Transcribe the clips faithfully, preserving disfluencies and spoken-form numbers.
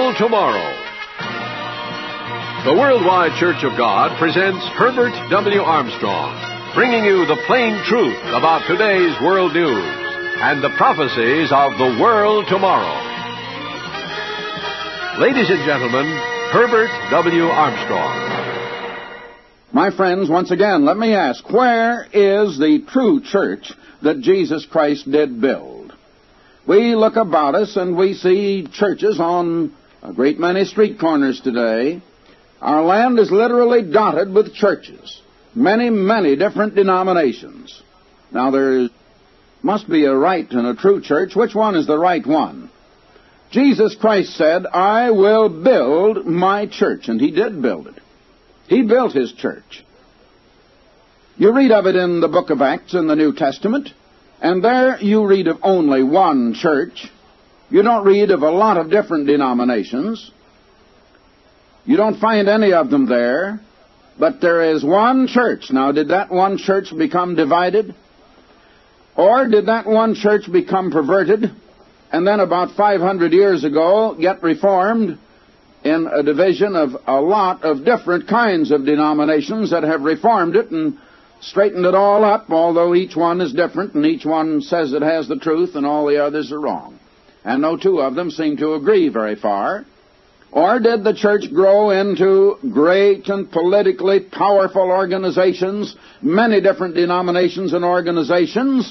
World Tomorrow. The Worldwide Church of God presents Herbert W. Armstrong, bringing you the plain truth about today's world news and the prophecies of the world tomorrow. Ladies and gentlemen, Herbert W. Armstrong. My friends, once again, let me ask, where is the true church that Jesus Christ did build? We look about us and we see churches on a great many street corners today. Our land is literally dotted with churches, many, many different denominations. Now, there must be a right and a true church. Which one is the right one? Jesus Christ said, I will build my church, and He did build it. He built His church. You read of it in the book of Acts in the New Testament, and there you read of only one church. You don't read of a lot of different denominations. You don't find any of them there, but there is one church. Now, did that one church become divided? Or did that one church become perverted, and then about five hundred years ago get reformed in a division of a lot of different kinds of denominations that have reformed it and straightened it all up, although each one is different and each one says it has the truth and all the others are wrong. And no two of them seem to agree very far. Or did the church grow into great and politically powerful organizations, many different denominations and organizations?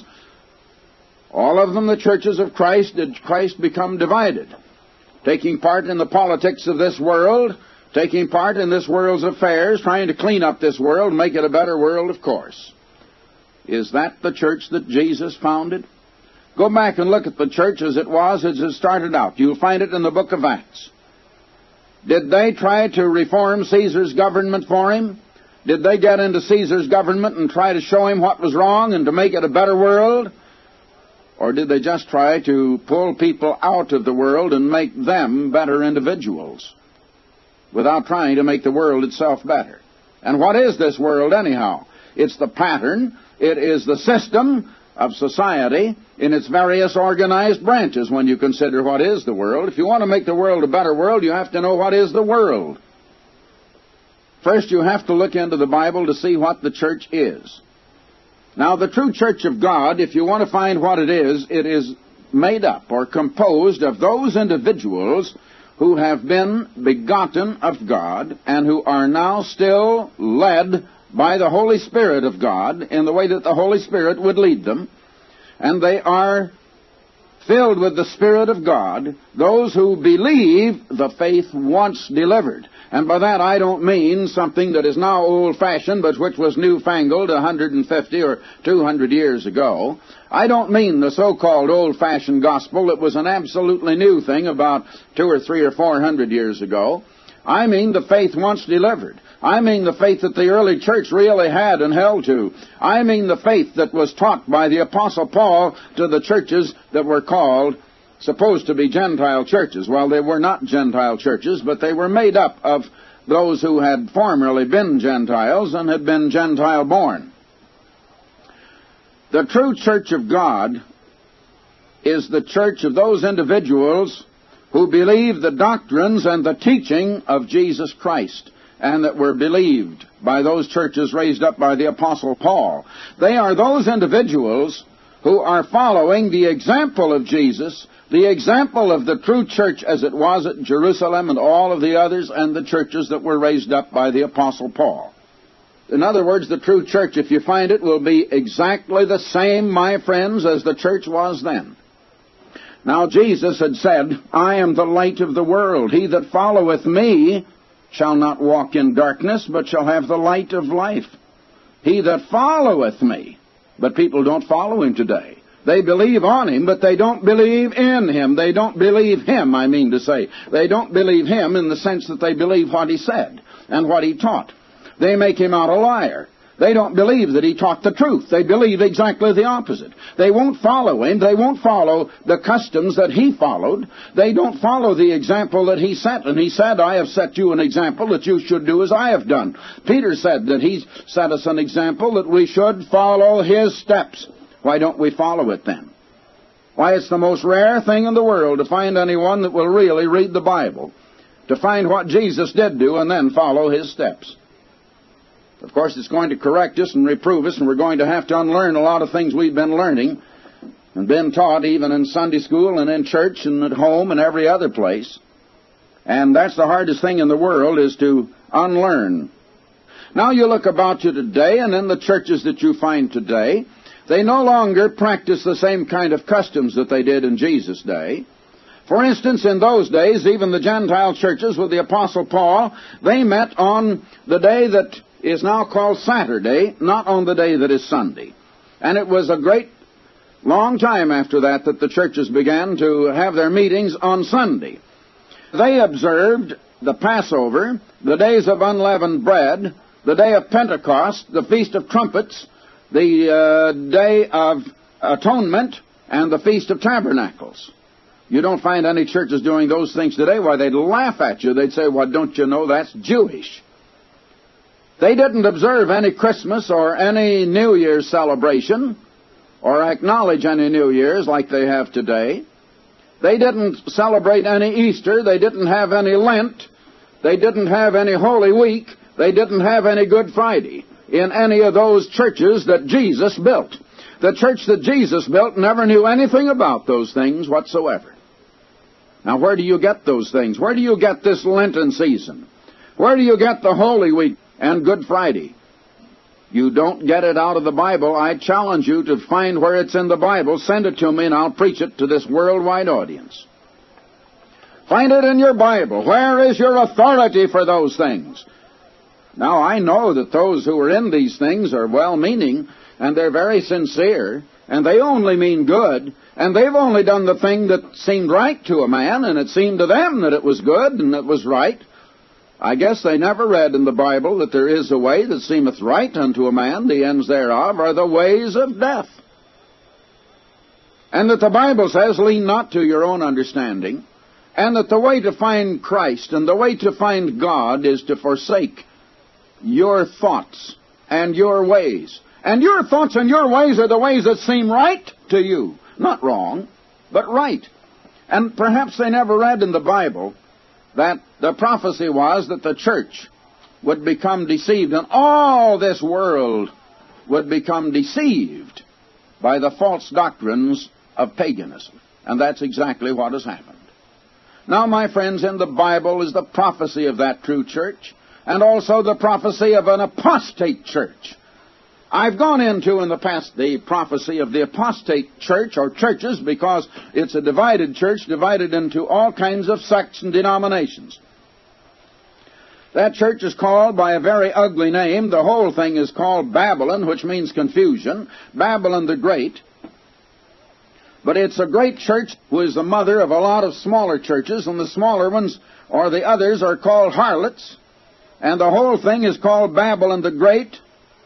All of them the churches of Christ. Did Christ become divided? Taking part in the politics of this world, taking part in this world's affairs, trying to clean up this world, make it a better world, of course. Is that the church that Jesus founded? Go back and look at the church as it was, as it started out. You'll find it in the book of Acts. Did they try to reform Caesar's government for him? Did they get into Caesar's government and try to show him what was wrong and to make it a better world? Or did they just try to pull people out of the world and make them better individuals without trying to make the world itself better? And what is this world anyhow? It's the pattern. It is the system of society in its various organized branches when you consider what is the world. If you want to make the world a better world, you have to know what is the world. First, you have to look into the Bible to see what the church is. Now, the true church of God, if you want to find what it is, it is made up or composed of those individuals who have been begotten of God and who are now still led by the Holy Spirit of God in the way that the Holy Spirit would lead them. And they are filled with the Spirit of God, those who believe the faith once delivered. And by that I don't mean something that is now old-fashioned, but which was newfangled one hundred fifty or two hundred years ago. I don't mean the so-called old-fashioned gospel that was an absolutely new thing about two or three or four hundred years ago. I mean the faith once delivered. I mean the faith that the early church really had and held to. I mean the faith that was taught by the Apostle Paul to the churches that were called, supposed to be Gentile churches. Well, they were not Gentile churches, but they were made up of those who had formerly been Gentiles and had been Gentile-born. The true church of God is the church of those individuals who believe the doctrines and the teaching of Jesus Christ, and that were believed by those churches raised up by the Apostle Paul. They are those individuals who are following the example of Jesus, the example of the true church as it was at Jerusalem and all of the others and the churches that were raised up by the Apostle Paul. In other words, the true church, if you find it, will be exactly the same, my friends, as the church was then. Now, Jesus had said, I am the light of the world. He that followeth me shall not walk in darkness, but shall have the light of life. He that followeth me. But people don't follow him today. They believe on him, but they don't believe in him. They don't believe him, I mean to say. They don't believe him in the sense that they believe what he said and what he taught. They make him out a liar. They don't believe that he taught the truth. They believe exactly the opposite. They won't follow him. They won't follow the customs that he followed. They don't follow the example that he set. And he said, I have set you an example that you should do as I have done. Peter said that he set us an example that we should follow his steps. Why don't we follow it then? Why, it's the most rare thing in the world to find anyone that will really read the Bible to find what Jesus did do and then follow his steps. Of course, it's going to correct us and reprove us, and we're going to have to unlearn a lot of things we've been learning and been taught even in Sunday school and in church and at home and every other place. And that's the hardest thing in the world, is to unlearn. Now you look about you today, and in the churches that you find today, they no longer practice the same kind of customs that they did in Jesus' day. For instance, in those days, even the Gentile churches with the Apostle Paul, they met on the day that is now called Saturday, not on the day that is Sunday. And it was a great long time after that that the churches began to have their meetings on Sunday. They observed the Passover, the days of unleavened bread, the day of Pentecost, the Feast of Trumpets, the uh, Day of Atonement, and the Feast of Tabernacles. You don't find any churches doing those things today. Why, they'd laugh at you. They'd say, well, don't you know that's Jewish? They didn't observe any Christmas or any New Year's celebration or acknowledge any New Year's like they have today. They didn't celebrate any Easter. They didn't have any Lent. They didn't have any Holy Week. They didn't have any Good Friday in any of those churches that Jesus built. The church that Jesus built never knew anything about those things whatsoever. Now, where do you get those things? Where do you get this Lenten season? Where do you get the Holy Week and Good Friday? You don't get it out of the Bible. I challenge you to find where it's in the Bible. Send it to me and I'll preach it to this worldwide audience. Find it in your Bible. Where is your authority for those things? Now, I know that those who are in these things are well-meaning, and they're very sincere, and they only mean good, and they've only done the thing that seemed right to a man, and it seemed to them that it was good and it was right. I guess they never read in the Bible that there is a way that seemeth right unto a man, the ends thereof are the ways of death. And that the Bible says, lean not to your own understanding, and that the way to find Christ and the way to find God is to forsake your thoughts and your ways. And your thoughts and your ways are the ways that seem right to you. Not wrong, but right. And perhaps they never read in the Bible that the prophecy was that the church would become deceived, and all this world would become deceived by the false doctrines of paganism. And that's exactly what has happened. Now, my friends, in the Bible is the prophecy of that true church, and also the prophecy of an apostate church. I've gone into in the past the prophecy of the apostate church or churches because it's a divided church, divided into all kinds of sects and denominations. That church is called by a very ugly name. The whole thing is called Babylon, which means confusion. Babylon the Great. But it's a great church who is the mother of a lot of smaller churches, and the smaller ones or the others are called harlots. And the whole thing is called Babylon the Great.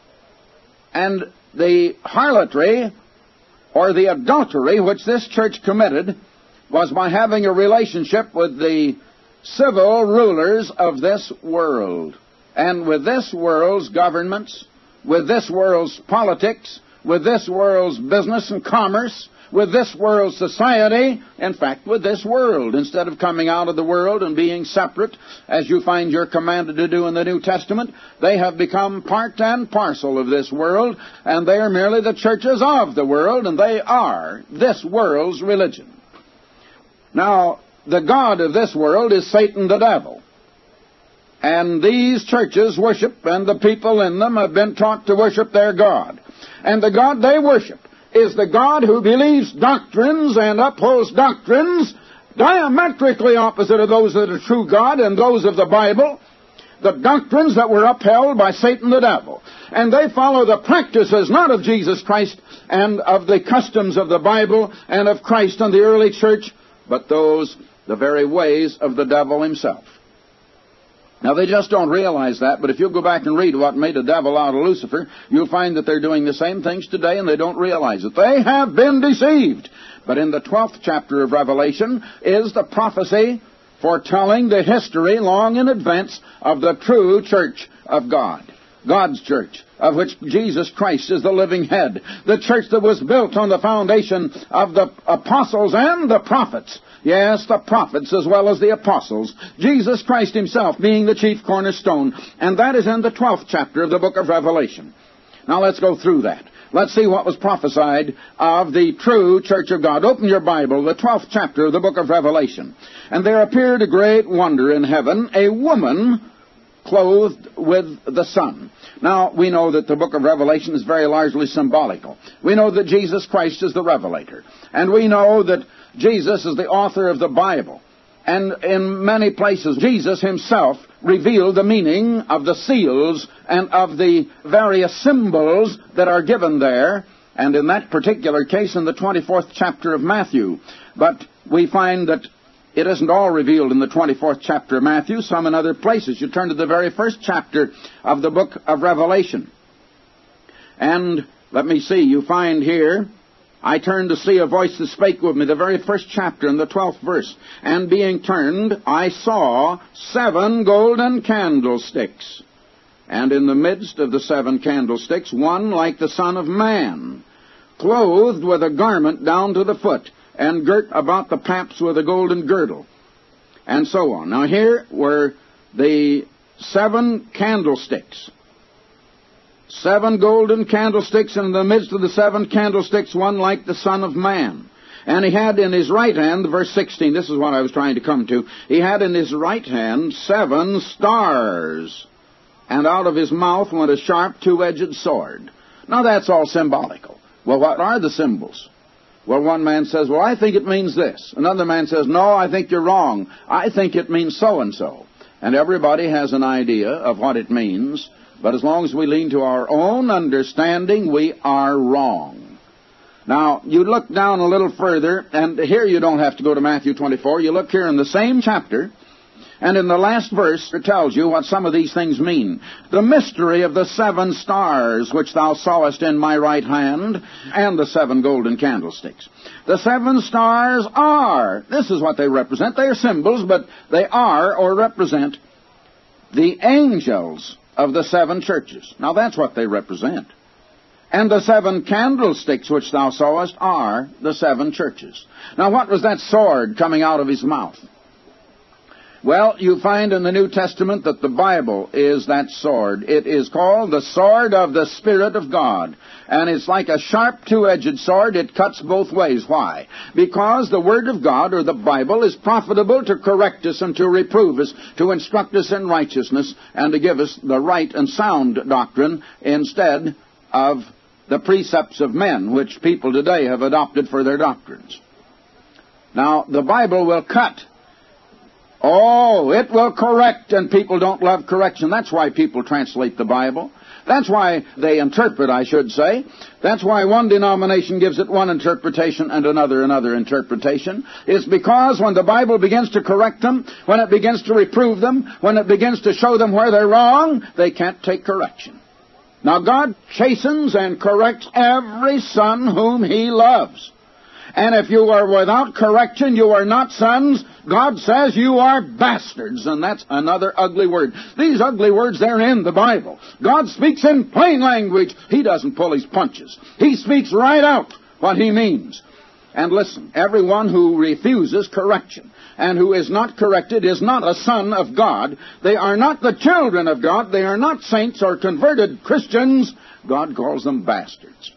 And the harlotry, or the adultery, which this church committed, was by having a relationship with the civil rulers of this world, and with this world's governments, with this world's politics, with this world's business and commerce, with this world's society, in fact, with this world. Instead of coming out of the world and being separate, as you find you're commanded to do in the New Testament, they have become part and parcel of this world, and they are merely the churches of the world, and they are this world's religion. Now, the god of this world is Satan the devil. And these churches worship, and the people in them have been taught to worship their god. And the god they worship is the God who believes doctrines and upholds doctrines diametrically opposite of those of the true God and those of the Bible, the doctrines that were upheld by Satan the devil. And they follow the practices not of Jesus Christ and of the customs of the Bible and of Christ and the early church, but those, the very ways of the devil himself. Now, they just don't realize that, but if you go back and read what made a devil out of Lucifer, you'll find that they're doing the same things today, and they don't realize it. They have been deceived. But in the twelfth chapter of Revelation is the prophecy foretelling the history long in advance of the true church of God. God's church, of which Jesus Christ is the living head. The church that was built on the foundation of the apostles and the prophets, Yes, the prophets as well as the apostles. Jesus Christ himself being the chief cornerstone. And that is in the twelfth chapter of the book of Revelation. Now let's go through that. Let's see what was prophesied of the true church of God. Open your Bible, the twelfth chapter of the book of Revelation. And there appeared a great wonder in heaven, a woman clothed with the sun. Now, we know that the book of Revelation is very largely symbolical. We know that Jesus Christ is the revelator. And we know that Jesus is the author of the Bible. And in many places, Jesus himself revealed the meaning of the seals and of the various symbols that are given there, and in that particular case in the twenty-fourth chapter of Matthew. But we find that it isn't all revealed in the twenty-fourth chapter of Matthew, some in other places. You turn to the very first chapter of the book of Revelation. And let me see, you find here, I turned to see a voice that spake with me, the very first chapter in the twelfth verse. And being turned, I saw seven golden candlesticks. And in the midst of the seven candlesticks, one like the Son of Man, clothed with a garment down to the foot, and girt about the paps with a golden girdle, and so on. Now here were the seven candlesticks. Seven golden candlesticks, and in the midst of the seven candlesticks, one like the Son of Man. And he had in his right hand, verse sixteen, this is what I was trying to come to, he had in his right hand seven stars, and out of his mouth went a sharp two-edged sword. Now that's all symbolical. Well, what are the symbols? Well, one man says, well, I think it means this. Another man says, no, I think you're wrong. I think it means so-and-so. And everybody has an idea of what it means. But as long as we lean to our own understanding, we are wrong. Now, you look down a little further, and here you don't have to go to Matthew twenty-four. You look here in the same chapter, and in the last verse it tells you what some of these things mean. The mystery of the seven stars which thou sawest in my right hand, and the seven golden candlesticks. The seven stars are, this is what they represent. They are symbols, but they are or represent the angels of the seven churches. Now that's what they represent. And the seven candlesticks which thou sawest are the seven churches. Now what was that sword coming out of his mouth? Well, you find in the New Testament that the Bible is that sword. It is called the sword of the Spirit of God. And it's like a sharp two-edged sword. It cuts both ways. Why? Because the Word of God, or the Bible, is profitable to correct us and to reprove us, to instruct us in righteousness, and to give us the right and sound doctrine instead of the precepts of men, which people today have adopted for their doctrines. Now, the Bible will cut. Oh, it will correct, and people don't love correction. That's why people translate the Bible. That's why they interpret, I should say. That's why one denomination gives it one interpretation and another another interpretation. It's because when the Bible begins to correct them, when it begins to reprove them, when it begins to show them where they're wrong, they can't take correction. Now, God chastens and corrects every son whom He loves. And if you are without correction, you are not sons. God says you are bastards, and that's another ugly word. These ugly words, they're in the Bible. God speaks in plain language. He doesn't pull his punches. He speaks right out what He means. And listen, everyone who refuses correction and who is not corrected is not a son of God. They are not the children of God. They are not saints or converted Christians. God calls them bastards.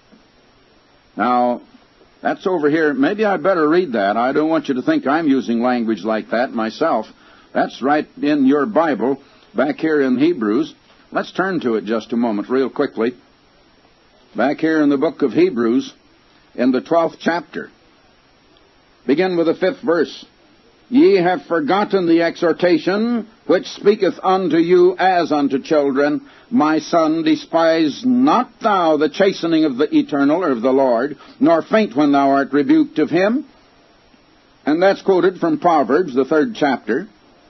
Now, that's over here. Maybe I better read that. I don't want you to think I'm using language like that myself. That's right in your Bible, back here in Hebrews. Let's turn to it just a moment, real quickly. Back here in the book of Hebrews, in the twelfth chapter. Begin with the fifth verse. Ye have forgotten the exhortation which speaketh unto you as unto children. My son, despise not thou the chastening of the eternal, or of the Lord, nor faint when thou art rebuked of him. And that's quoted from Proverbs, the third chapter.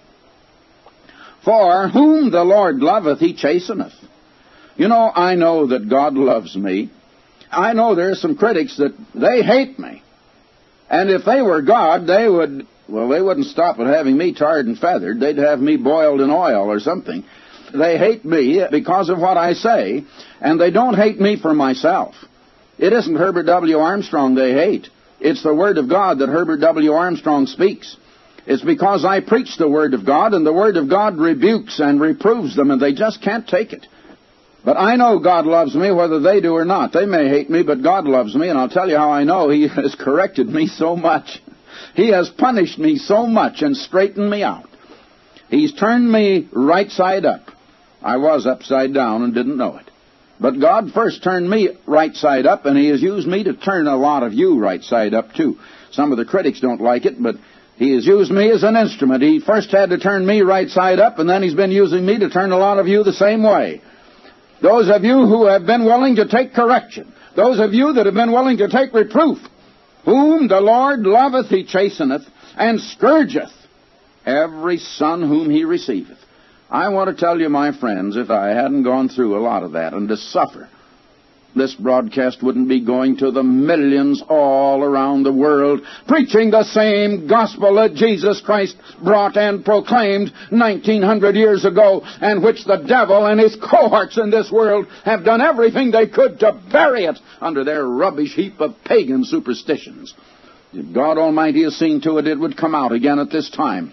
For whom the Lord loveth, He chasteneth. You know, I know that God loves me. I know there are some critics that they hate me. And if they were God, they would... Well, they wouldn't stop at having me tarred and feathered. They'd have me boiled in oil or something. They hate me because of what I say, and they don't hate me for myself. It isn't Herbert W. Armstrong they hate. It's the Word of God that Herbert W. Armstrong speaks. It's because I preach the Word of God, and the Word of God rebukes and reproves them, and they just can't take it. But I know God loves me whether they do or not. They may hate me, but God loves me, and I'll tell you how I know. He has corrected me so much. He has punished me so much and straightened me out. He's turned me right side up. I was upside down and didn't know it. But God first turned me right side up, and He has used me to turn a lot of you right side up, too. Some of the critics don't like it, but He has used me as an instrument. He first had to turn me right side up, and then He's been using me to turn a lot of you the same way. Those of you who have been willing to take correction, those of you that have been willing to take reproof, whom the Lord loveth He chasteneth, and scourgeth every son whom He receiveth. I want to tell you, my friends, if I hadn't gone through a lot of that and to suffer, this broadcast wouldn't be going to the millions all around the world, preaching the same gospel that Jesus Christ brought and proclaimed nineteen hundred years ago, and which the devil and his cohorts in this world have done everything they could to bury it under their rubbish heap of pagan superstitions. God Almighty has seen to it it would come out again at this time.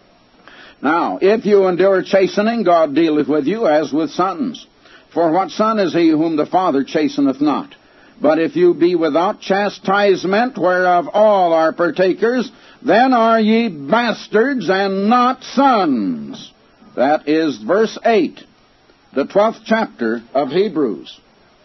Now, if you endure chastening, God dealeth with you as with sons. For what son is he whom the Father chasteneth not? But if you be without chastisement, whereof all are partakers, then are ye bastards and not sons. That is verse eight, the twelfth chapter of Hebrews.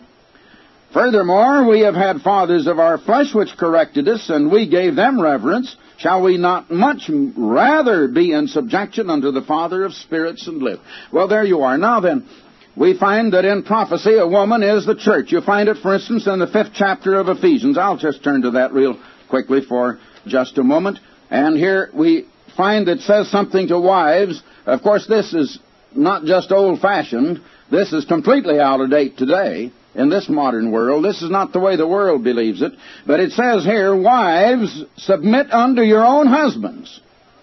Furthermore, we have had fathers of our flesh which corrected us, and we gave them reverence. Shall we not much rather be in subjection unto the Father of spirits and live? Well, there you are. Now then, we find that in prophecy a woman is the church. You find it, for instance, in the fifth chapter of Ephesians. I'll just turn to that real quickly for just a moment. And here we find that it says something to wives. Of course, this is not just old-fashioned. This is completely out of date today in this modern world. This is not the way the world believes it. But it says here, wives, submit unto your own husbands.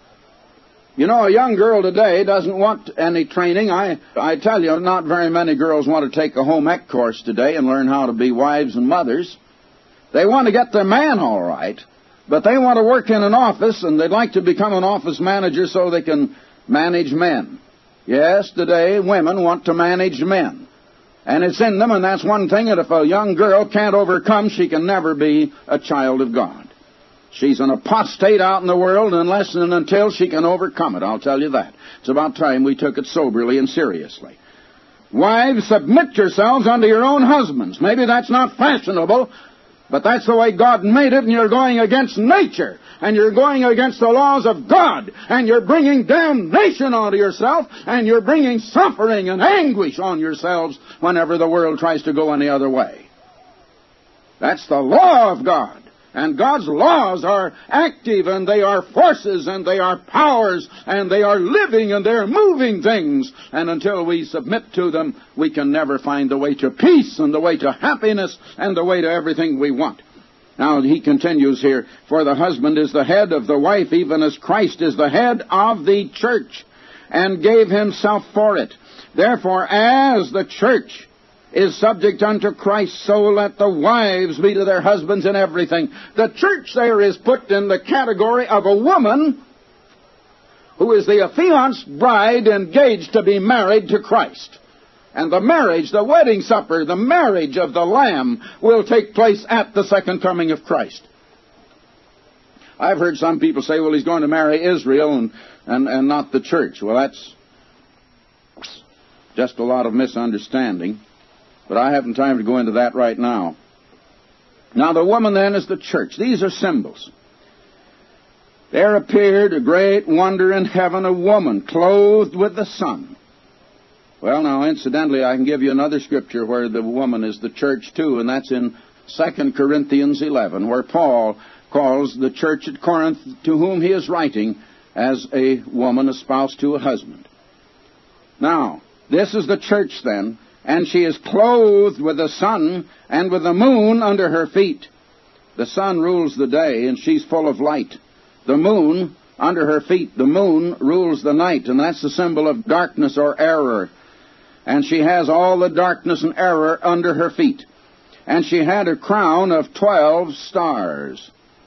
You know, a young girl today doesn't want any training. I, I tell you, not very many girls want to take a home ec course today and learn how to be wives and mothers. They want to get their man all right, but they want to work in an office, and they'd like to become an office manager so they can manage men. Yes, today women want to manage men. And it's in them, and that's one thing that if a young girl can't overcome, she can never be a child of God. She's an apostate out in the world unless and until she can overcome it, I'll tell you that. It's about time we took it soberly and seriously. Wives, submit yourselves unto your own husbands. Maybe that's not fashionable, but that's the way God made it, and you're going against nature, and you're going against the laws of God, and you're bringing damnation onto yourself, and you're bringing suffering and anguish on yourselves whenever the world tries to go any other way. That's the law of God. And God's laws are active, and they are forces, and they are powers, and they are living, and they're moving things. And until we submit to them, we can never find the way to peace, and the way to happiness, and the way to everything we want. Now, he continues here, for the husband is the head of the wife, even as Christ is the head of the church, and gave himself for it. Therefore, as the church is subject unto Christ, so let the wives be to their husbands in everything. The church there is put in the category of a woman who is the affianced bride engaged to be married to Christ. And the marriage, the wedding supper, the marriage of the Lamb will take place at the second coming of Christ. I've heard some people say, well, he's going to marry Israel and, and, and not the church. Well, that's just a lot of misunderstanding. But I haven't time to go into that right now. Now, the woman then is the church. These are symbols. There appeared a great wonder in heaven, a woman clothed with the sun. Well, now, incidentally, I can give you another scripture where the woman is the church, too, and that's in Second Corinthians eleven, where Paul calls the church at Corinth, to whom he is writing, as a woman espoused to a husband. Now, this is the church, then. And she is clothed with the sun and with the moon under her feet. The sun rules the day, and she's full of light. The moon under her feet, the moon rules the night, and that's the symbol of darkness or error. And she has all the darkness and error under her feet. And she had a crown of twelve stars.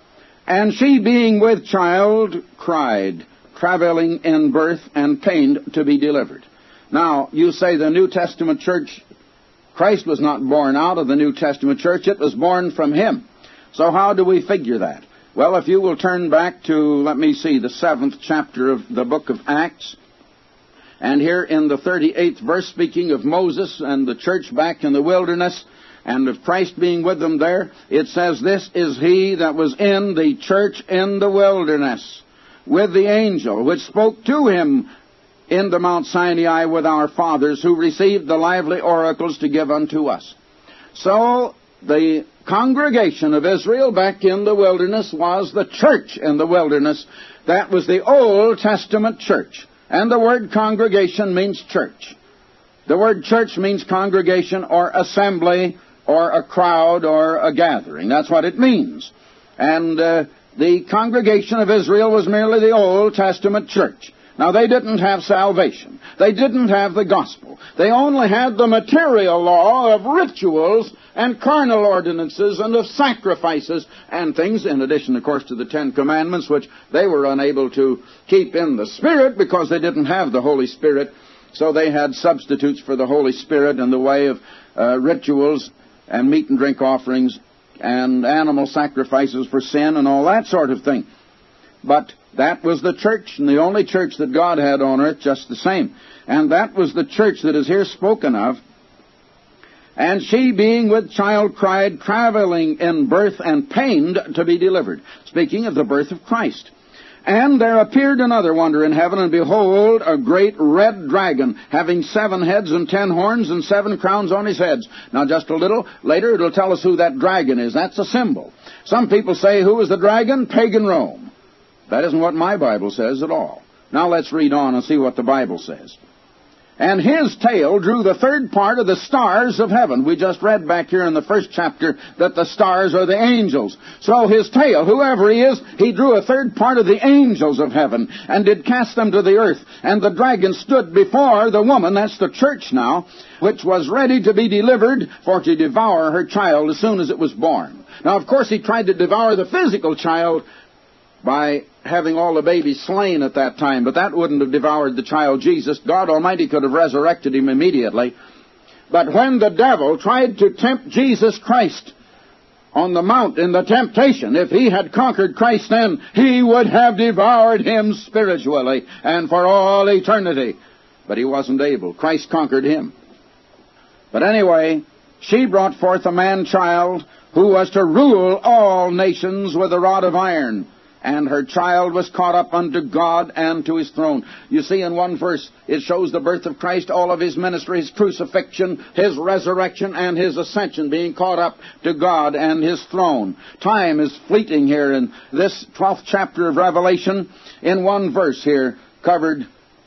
And she, being with child, cried, travailing in birth and pained to be delivered. Now, you say the New Testament church, Christ was not born out of the New Testament church, it was born from Him. So how do we figure that? Well, if you will turn back to, let me see, the seventh chapter of the book of Acts, and here in the thirty-eighth verse, speaking of Moses and the church back in the wilderness, and of Christ being with them there, it says, "This is He that was in the church in the wilderness, with the angel, which spoke to Him in the Mount Sinai with our fathers, who received the lively oracles to give unto us." So, the congregation of Israel back in the wilderness was the church in the wilderness. That was the Old Testament church. And the word congregation means church. The word church means congregation or assembly or a crowd or a gathering. That's what it means. And uh, the congregation of Israel was merely the Old Testament church. Now, they didn't have salvation. They didn't have the gospel. They only had the material law of rituals and carnal ordinances and of sacrifices and things, in addition, of course, to the Ten Commandments, which they were unable to keep in the Spirit because they didn't have the Holy Spirit. So they had substitutes for the Holy Spirit in the way of uh, rituals and meat and drink offerings and animal sacrifices for sin and all that sort of thing. But that was the church, and the only church that God had on earth, just the same. And that was the church that is here spoken of. "And she, being with child, cried, travailing in birth and pained to be delivered." Speaking of the birth of Christ. "And there appeared another wonder in heaven, and behold, a great red dragon, having seven heads and ten horns and seven crowns on his heads." Now, just a little later, it'll tell us who that dragon is. That's a symbol. Some people say, who is the dragon? Pagan Rome. That isn't what my Bible says at all. Now let's read on and see what the Bible says. "And his tail drew the third part of the stars of heaven." We just read back here in the first chapter that the stars are the angels. So his tail, whoever he is, he drew a third part of the angels of heaven, and did cast them to the earth. And the dragon stood before the woman, that's the church now, which was ready to be delivered for to devour her child as soon as it was born. Now, of course, he tried to devour the physical child by having all the babies slain at that time, but that wouldn't have devoured the child Jesus. God Almighty could have resurrected him immediately. But when the devil tried to tempt Jesus Christ on the mount in the temptation, if he had conquered Christ then, he would have devoured him spiritually and for all eternity. But he wasn't able. Christ conquered him. But anyway, she brought forth a man-child who was to rule all nations with a rod of iron. And her child was caught up unto God and to His throne. You see, in one verse, it shows the birth of Christ, all of His ministry, His crucifixion, His resurrection, and His ascension, being caught up to God and His throne. Time is fleeting here in this twelfth chapter of Revelation. In one verse here, covered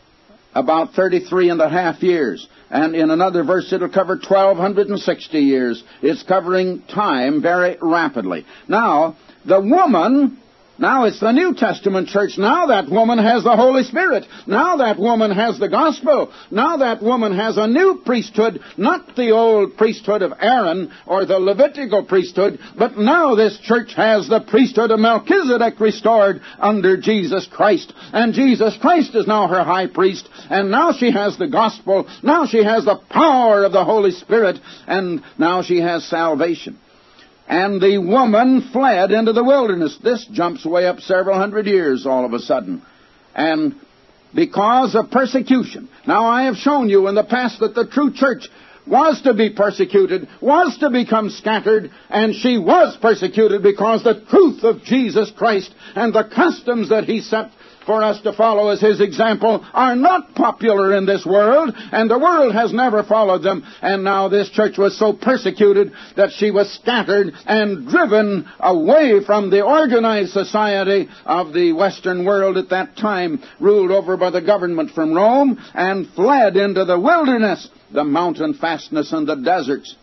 about thirty-three and a half years. And in another verse, it'll cover twelve sixty years. It's covering time very rapidly. Now, the woman... Now it's the New Testament church. Now that woman has the Holy Spirit. Now that woman has the gospel. Now that woman has a new priesthood, not the old priesthood of Aaron or the Levitical priesthood, but now this church has the priesthood of Melchizedek restored under Jesus Christ. And Jesus Christ is now her high priest. And now she has the gospel. Now she has the power of the Holy Spirit. And now she has salvation. And the woman fled into the wilderness. This jumps way up several hundred years all of a sudden. And because of persecution. Now, I have shown you in the past that the true church was to be persecuted, was to become scattered, and she was persecuted because the truth of Jesus Christ and the customs that He set for us to follow as His example are not popular in this world, and the world has never followed them. And now this church was so persecuted that she was scattered and driven away from the organized society of the Western world at that time, ruled over by the government from Rome, and fled into the wilderness, the mountain fastness and the deserts,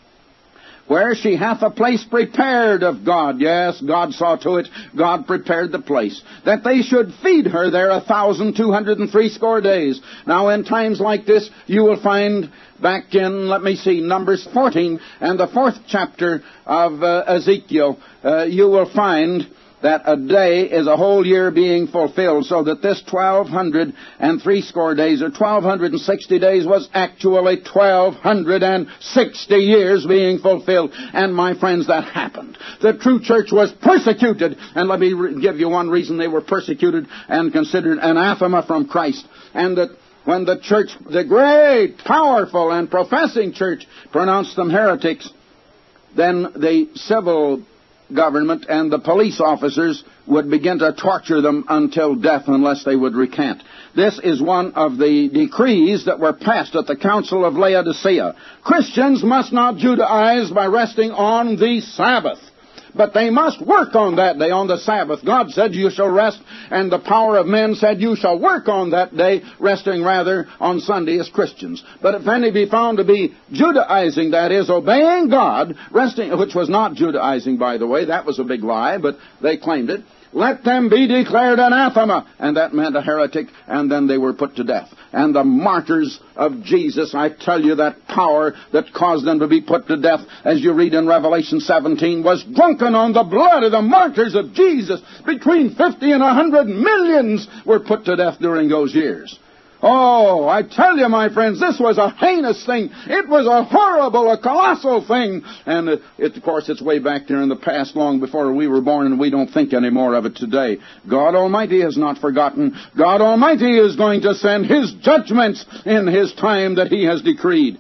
where she hath a place prepared of God. Yes, God saw to it. God prepared the place, that they should feed her there a thousand two hundred and threescore days. Now, in times like this, you will find back in, let me see, Numbers fourteen and the fourth chapter of uh, Ezekiel, uh, you will find that a day is a whole year being fulfilled, so that this twelve hundred and threescore days, or twelve hundred and sixty days, was actually twelve hundred and sixty years being fulfilled. And my friends, that happened. The true church was persecuted, and let me re- give you one reason they were persecuted and considered anathema from Christ. And that when the church, the great, powerful, and professing church, pronounced them heretics, then the civil government and the police officers would begin to torture them until death unless they would recant. This is one of the decrees that were passed at the Council of Laodicea. Christians must not Judaize by resting on the Sabbath, but they must work on that day, on the Sabbath. God said, you shall rest, and the power of men said, you shall work on that day, resting rather on Sunday as Christians. But if any be found to be Judaizing, that is, obeying God, resting, which was not Judaizing, by the way, that was a big lie, but they claimed it, let them be declared anathema. And that meant a heretic, and then they were put to death. And the martyrs of Jesus, I tell you, that power that caused them to be put to death, as you read in Revelation seventeen, was drunken on the blood of the martyrs of Jesus. Between fifty and a hundred millions were put to death during those years. Oh, I tell you, my friends, this was a heinous thing. It was a horrible, a colossal thing. And, it, it, of course, it's way back there in the past, long before we were born, and we don't think any more of it today. God Almighty has not forgotten. God Almighty is going to send His judgments in His time that He has decreed.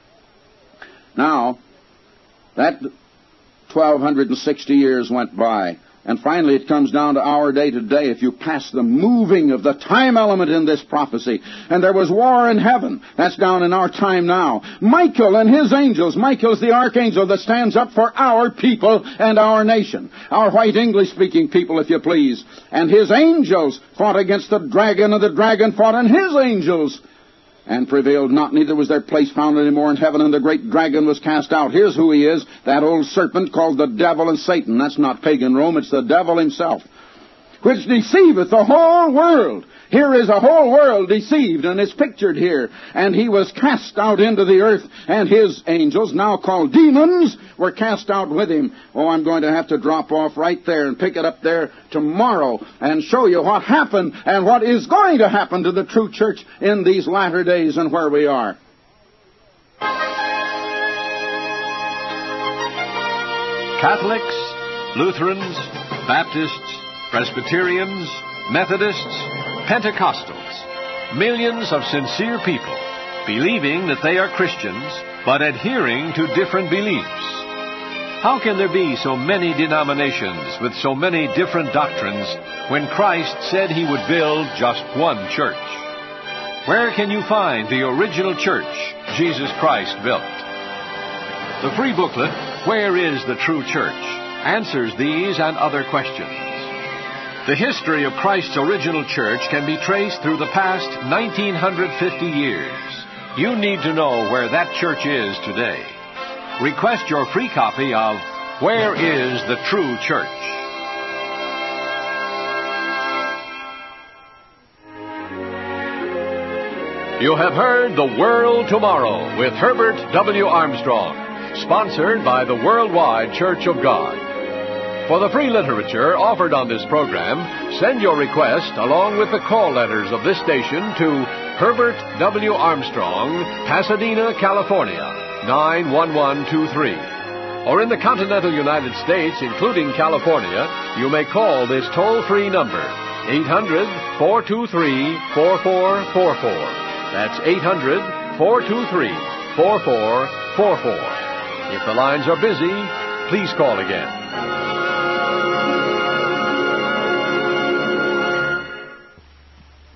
Now, that twelve sixty years went by. And finally, it comes down to our day to day if you pass the moving of the time element in this prophecy. And there was war in heaven. That's down in our time now. Michael and his angels. Michael's the archangel that stands up for our people and our nation. Our white English-speaking people, if you please. And his angels fought against the dragon, and the dragon fought on his angels and prevailed not, neither was their place found any more in heaven, and the great dragon was cast out. Here's who he is, that old serpent called the devil and Satan. That's not pagan Rome, it's the devil himself, which deceiveth the whole world. Here is a whole world deceived, and it's pictured here. And he was cast out into the earth, and his angels, now called demons, were cast out with him. Oh, I'm going to have to drop off right there and pick it up there tomorrow and show you what happened and what is going to happen to the true church in these latter days and where we are. Catholics, Lutherans, Baptists, Presbyterians, Methodists, Pentecostals, millions of sincere people believing that they are Christians, but adhering to different beliefs. How can there be so many denominations with so many different doctrines when Christ said He would build just one church? Where can you find the original church Jesus Christ built? The free booklet, Where is the True Church?, answers these and other questions. The history of Christ's original church can be traced through the past nineteen fifty years. You need to know where that church is today. Request your free copy of Where is the True Church? You have heard The World Tomorrow with Herbert W. Armstrong, sponsored by the Worldwide Church of God. For the free literature offered on this program, send your request along with the call letters of this station to Herbert W. Armstrong, Pasadena, California, nine one one two three. Or in the continental United States, including California, you may call this toll-free number, eight hundred, four two three, four four four four. That's eight hundred, four two three, four four four four. If the lines are busy, please call again.